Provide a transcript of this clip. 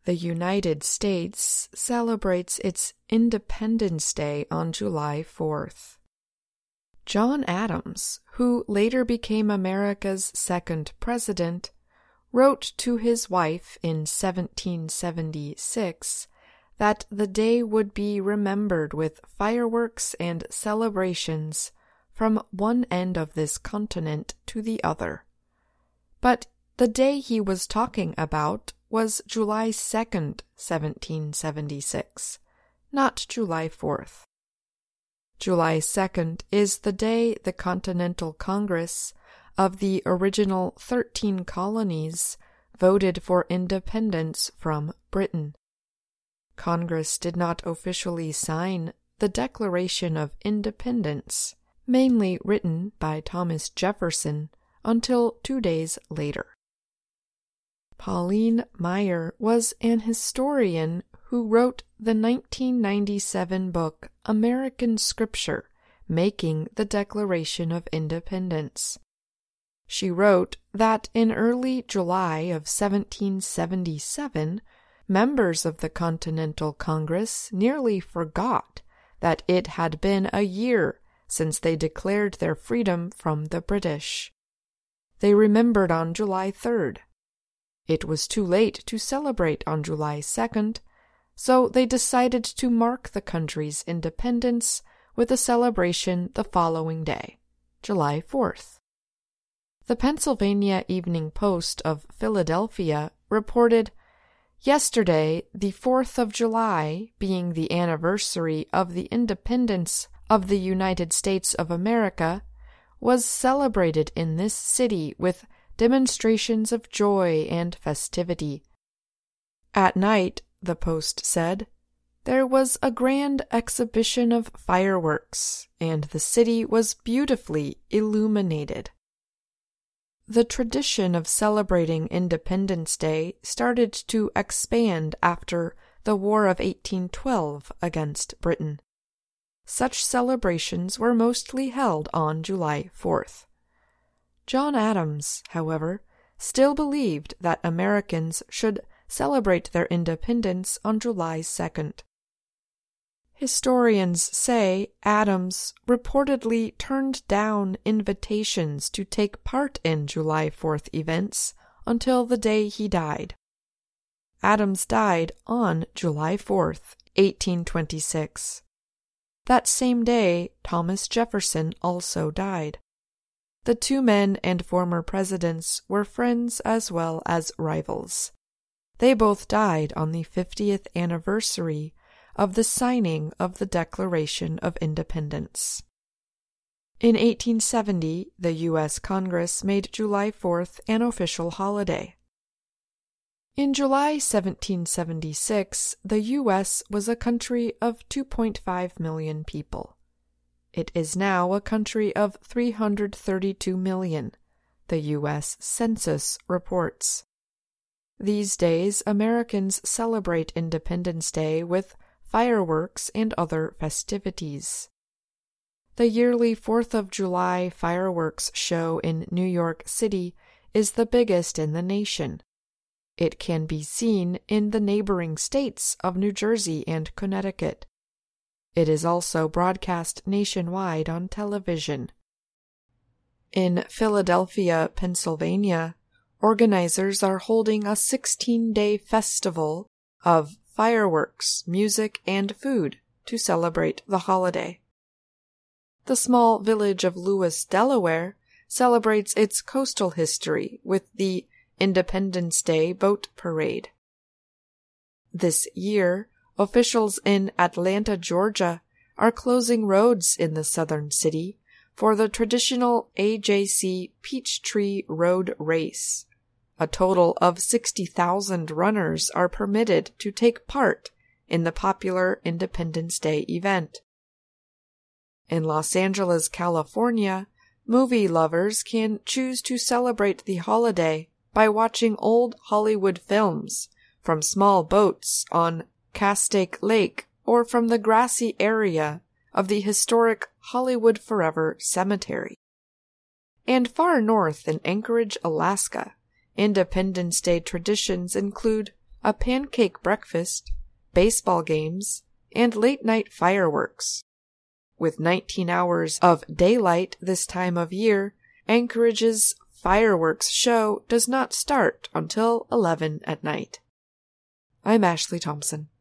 The United States celebrates its Independence Day on July 4th. John Adams, who later became America's second president, wrote to his wife in 1776 that the day would be remembered with fireworks and celebrations from one end of this continent to the other. But the day he was talking about was July 2nd, 1776, not July 4th. July 2nd is the day the Continental Congress of the original 13 colonies voted for independence from Britain. Congress did not officially sign the Declaration of Independence, mainly written by Thomas Jefferson, until 2 days later. Pauline Maier was an historian who wrote the 1997 book American Scripture, Making the Declaration of Independence. She wrote that in early July of 1777, members of the Continental Congress nearly forgot that it had been a year since they declared their freedom from the British. They remembered on July 3rd. It was too late to celebrate on July 2nd, so they decided to mark the country's independence with a celebration the following day, July 4th. The Pennsylvania Evening Post of Philadelphia reported, "Yesterday, the 4th of July, being the anniversary of the independence of the United States of America, was celebrated in this city with demonstrations of joy and festivity. At night," the Post said, "there was a grand exhibition of fireworks, and the city was beautifully illuminated." The tradition of celebrating Independence Day started to expand after the War of 1812 against Britain. Such celebrations were mostly held on July 4th. John Adams, however, still believed that Americans should celebrate their independence on July 2nd. Historians say Adams reportedly turned down invitations to take part in July 4th events until the day he died. Adams died on July 4th, 1826. That same day, Thomas Jefferson also died. The two men and former presidents were friends as well as rivals. They both died on the 50th anniversary of the signing of the Declaration of Independence. In 1870, the U.S. Congress made July 4th an official holiday. In July 1776, the U.S. was a country of 2.5 million people. It is now a country of 332 million, the U.S. Census reports. These days, Americans celebrate Independence Day with fireworks and other festivities. The yearly 4th of July fireworks show in New York City is the biggest in the nation. It can be seen in the neighboring states of New Jersey and Connecticut. It is also broadcast nationwide on television. In Philadelphia, Pennsylvania, organizers are holding a 16-day festival of fireworks, music, and food to celebrate the holiday. The small village of Lewis, Delaware, celebrates its coastal history with the Independence Day Boat Parade. This year, officials in Atlanta, Georgia, are closing roads in the southern city for the traditional AJC Peachtree Road Race. A total of 60,000 runners are permitted to take part in the popular Independence Day event. In Los Angeles, California, movie lovers can choose to celebrate the holiday by watching old Hollywood films from small boats on Castaic Lake or from the grassy area of the historic Hollywood Forever Cemetery. And far north in Anchorage, Alaska, Independence Day traditions include a pancake breakfast, baseball games, and late-night fireworks. With 19 hours of daylight this time of year, Anchorage's fireworks show does not start until 11 at night. I'm Ashley Thompson.